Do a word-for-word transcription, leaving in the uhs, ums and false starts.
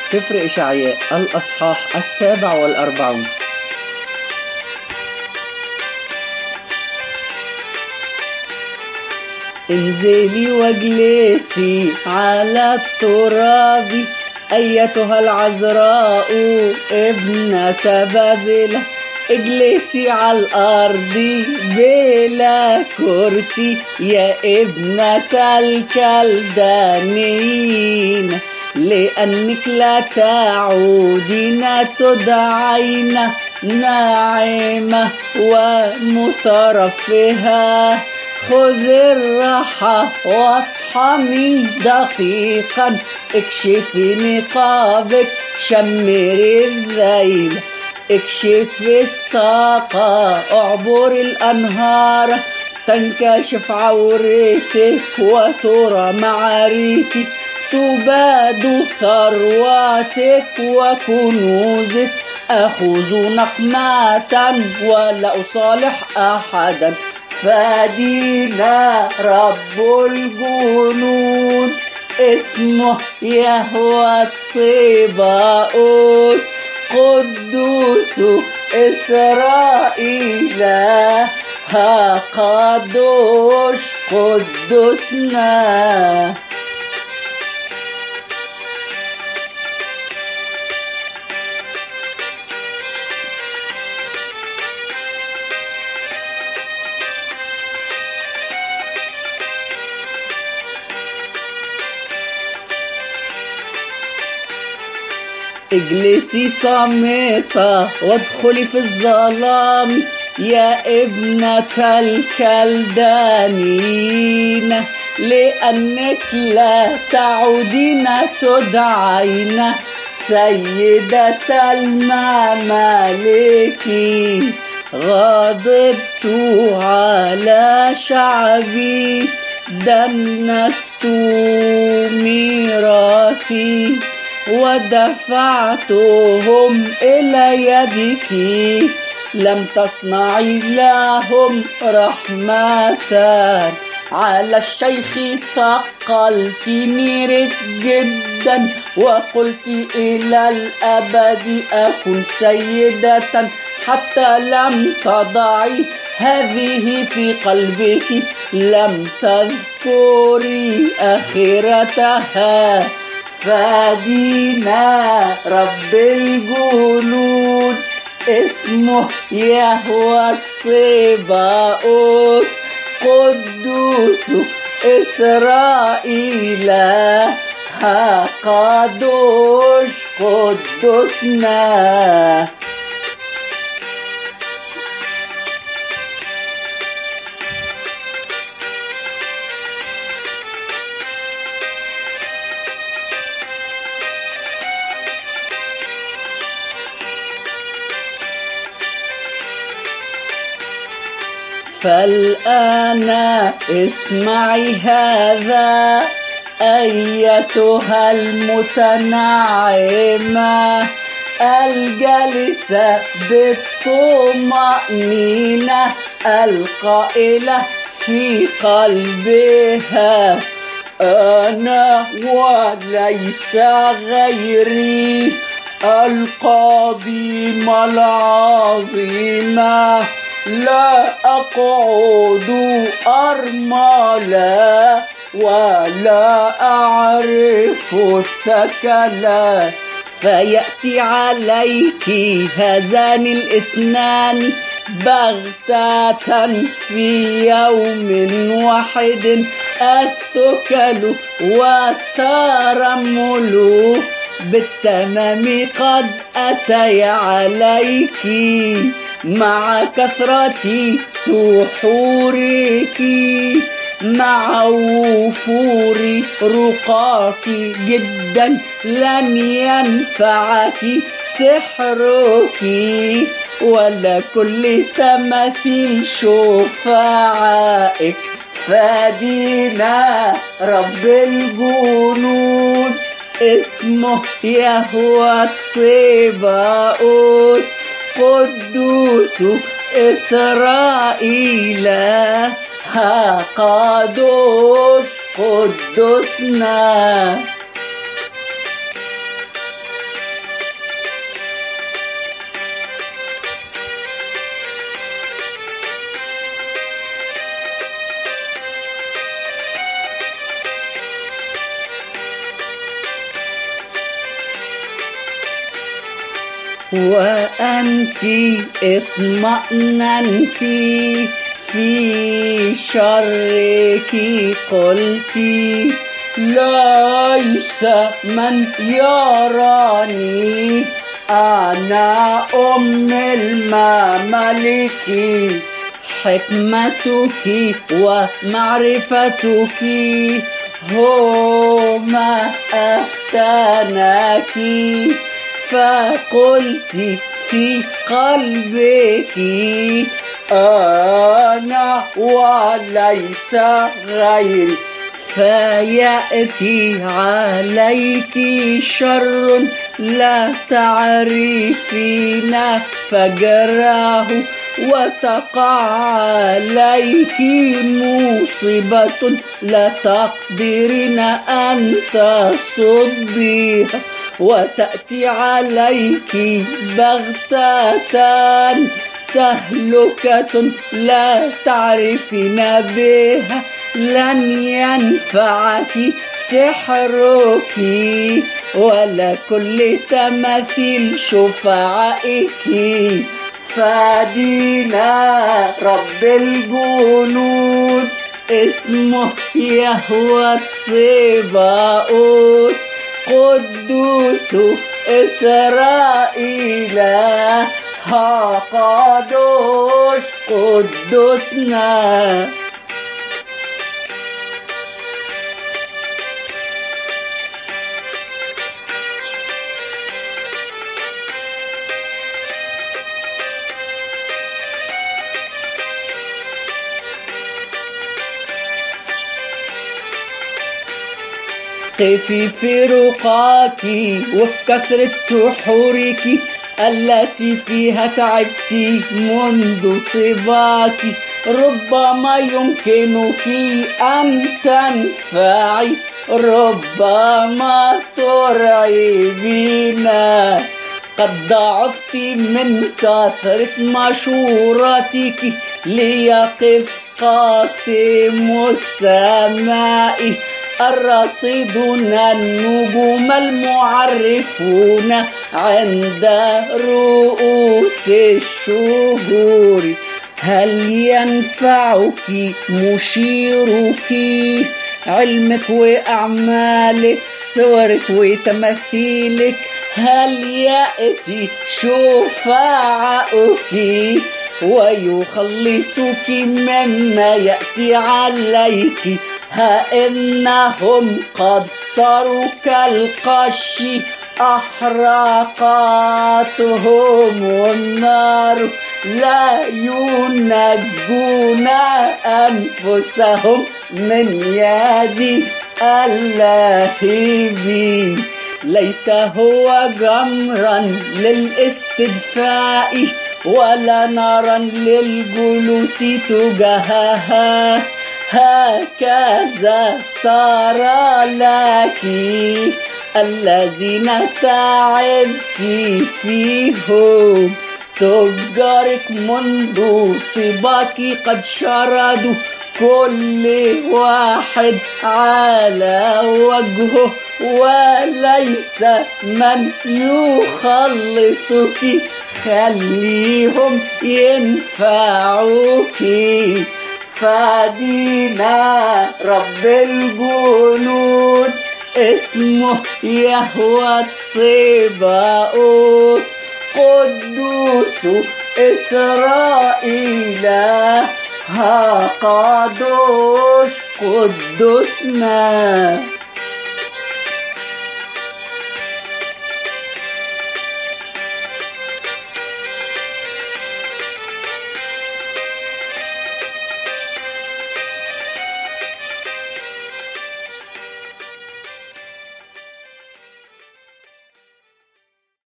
سفر إشعياء الأصحاح السابع والأربعون. انزلي واجلسي على التراب أيتها العذراء ابنة بابل، اجلسي على الأرض بلا كرسي يا ابنة الكلدانيين، لأنك لا تعودين تدعين ناعمة ومترفهة. خذي الراحة واطحني دقيقا، اكشفي نقابك شمري الذيل، اكشفي الساقة اعبر الأنهار، تنكشف عورتك وترى معاريك، تباد ثرواتك وكنوزك. أخذ نقمة ولا أصالح أحدا، فدينا رب الجنود اسمه يهوه صباؤوت، قدوس إسرائيل ها قدوش قدسنا. اجلسي صامتة وادخلي في الظلام يا ابنة الكلدانيين، لأنك لا تعودين تدعين سيدة الممالك. غضبت على شعبي دنست ميراثي، ودفعتهم إلى يدك، لم تصنعي لهم رحمة. على الشيخ ثقلتني جدا، وقلت إلى الأبد أكن سيدة، حتى لم تضعي هذه في قلبك، لم تذكري آخرتها. فدينا رب الجنود اسمه يهوه صباؤوت، قدوس إسرائيل ها قدوش قدسنا. فالآن اسمعي هذا أيتها المتنعمة الجالسة بالطمأنينة، القائلة في قلبها أنا وليس غيري، القديمة العظيمة لا أقعد أرملا ولا أعرف الثكلا. فيأتي عليك هذان الاثنان بغتة في يوم واحد، الثكل والترمل بالتمام قد أتي عليك، مع كثرة سحورك، مع وفور رقاك جدا، لن ينفعك سحرك ولا كل تماثيل شفعائك. فدينا رب الجنود اسمه يهوه صباؤوت، قدوس إسرائيل ها قدوش قدسنا. وأنت اطمأننت في شرك، قلت ليس من يراني، أنا أم الممالك. حكمتك ومعرفتك هما أفتناك، فقلت في قلبك أنا وليس غيري. فيأتي عليك شر لا تعرفين فجره، وتقع عليك مصيبة لا تقدرين أن تصديها، وتأتي عليك بغتة تهلكة لا تعرفين بها. لن ينفعك سحرك ولا كل تماثيل شفعائك، فدينا رب الجنود اسمه يهوه صباؤوت، قدوس إسرائيل ها قدوس قدسنا. قفي في رقاك وفي كثرة سحورك التي فيها تعبت منذ صباك. ربما يمكنك أن تنفعي، ربما ترعبين. قد ضعفت من كثرة مشورتك، ليقف قاسم السماء الراصدون النجوم المعرفون عند رؤوس الشجور. هل ينفعك مشيرك علمك وأعمالك صورك وتمثيلك؟ هل يأتي شفاعك ويخلصك مما يأتي عليك؟ ها إنهم قد صاروا كالقش، أحرقتهم النار، لا ينجون أنفسهم من يد اللهيب. ليس هو جمرا للاستدفاء ولا نارا للجلوس تجاهها، هكذا صار لك الذين تعبت فيهم. تجارك منذ صباك قد شردوا كل واحد على وجهه، وليس من يخلصك. خليهم ينفعوك، فدينا رب الجنود اسمه يهوه صباؤوت، قدوس إسرائيل ها قدوس قدسنا.